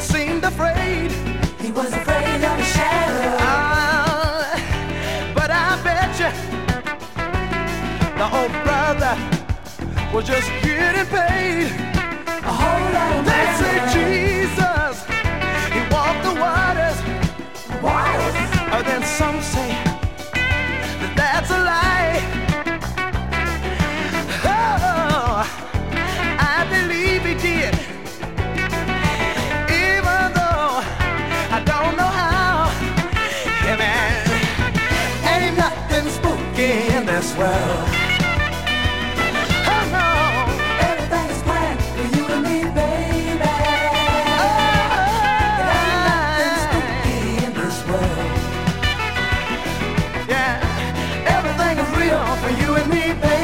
seemed afraid. He was afraid of the shadow. But I bet you the old brother was just getting paid. A whole lot of They say money. Jesus, he walked the waters. Waters. Then some say that that's a lie. Oh, I believe he did, even though I don't know how. Yeah, man, ain't nothing spooky in this world. Oh no, Everything's planned for you and me, baby. There ain't nothing spooky in this world. yeah, everything is real for you and me, baby.